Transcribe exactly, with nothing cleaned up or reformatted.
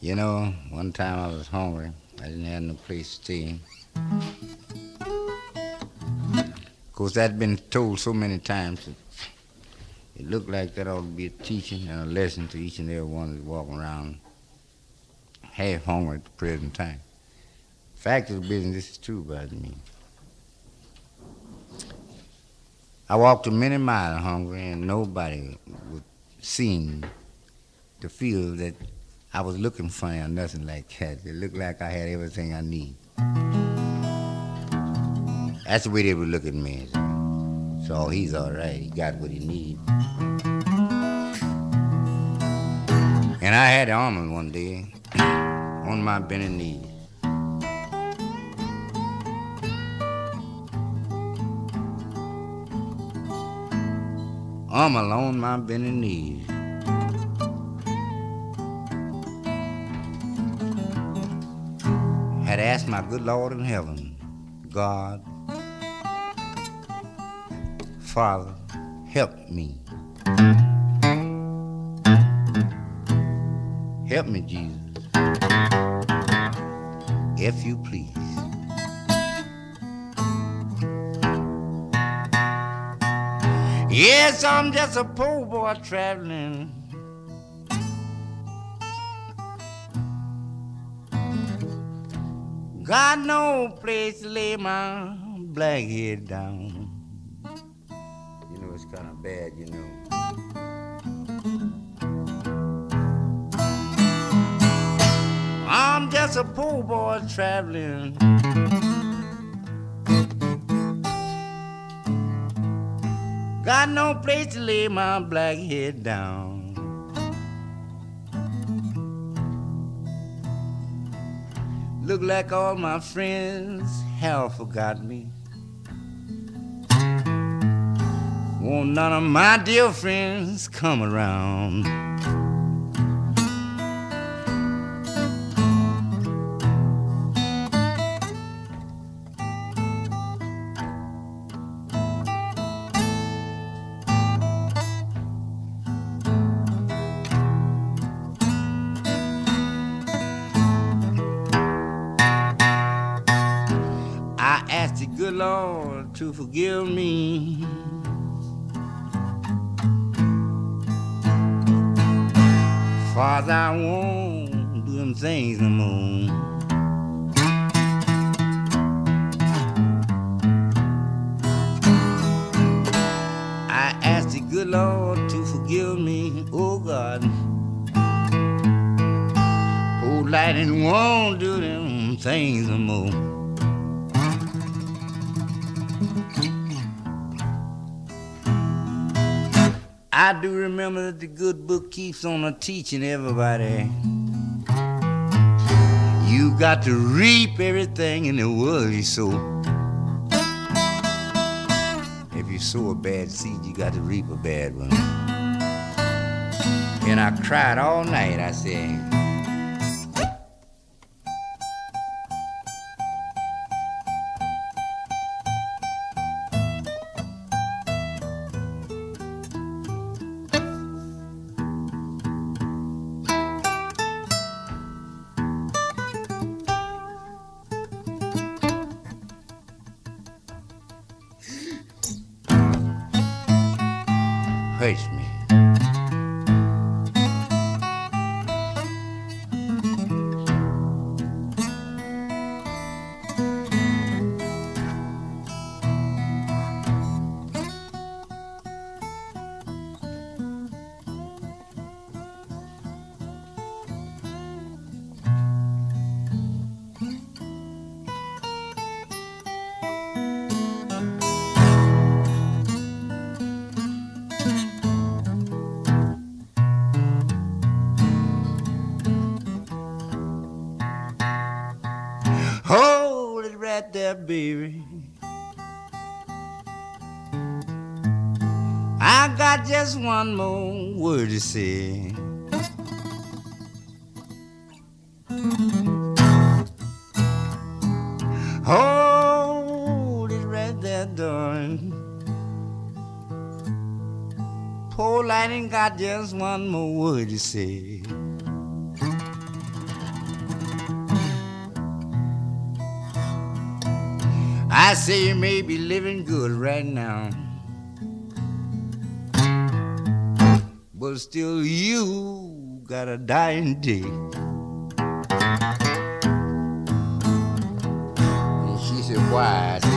You know, one time I was hungry. I didn't have no place to stay. Of course, I'd been told so many times that it looked like that ought to be a teaching and a lesson to each and every one that's walking around half hungry at the present time. Fact of the business, this is true about me. I walked a many miles hungry, and nobody would seem to feel that I was looking funny or nothing like that. It looked like I had everything I need. That's the way they would look at me. So he's all right. He got what he needs. And I had the almond one day on my bending knees. Almond on my bending knees. Had asked my good Lord in heaven, God, Father, help me. Help me, Jesus, if you please. Yes, I'm just a poor boy traveling. Got no place to lay my black head down. You know, it's kind of bad, you know. I'm just a poor boy traveling. Got no place to lay my black head down. Look like all my friends have forgot me. Won't none of my dear friends come around. Good Lord to forgive me. Father, I won't do them things no more. I ask the good Lord to forgive me, oh God. Oh, lightning won't do them things no more. I do remember that the good book keeps on teaching everybody. You got to reap everything in the world you sow. If you sow a bad seed, you got to reap a bad one. And I cried all night, I said, hurts me. Hold it right there, baby. I got just one more word to say. Hold it right there, darling. Poor lightning got just one more word to say. I say you may be living good right now, but still you got a dying day. And she said, why? I said,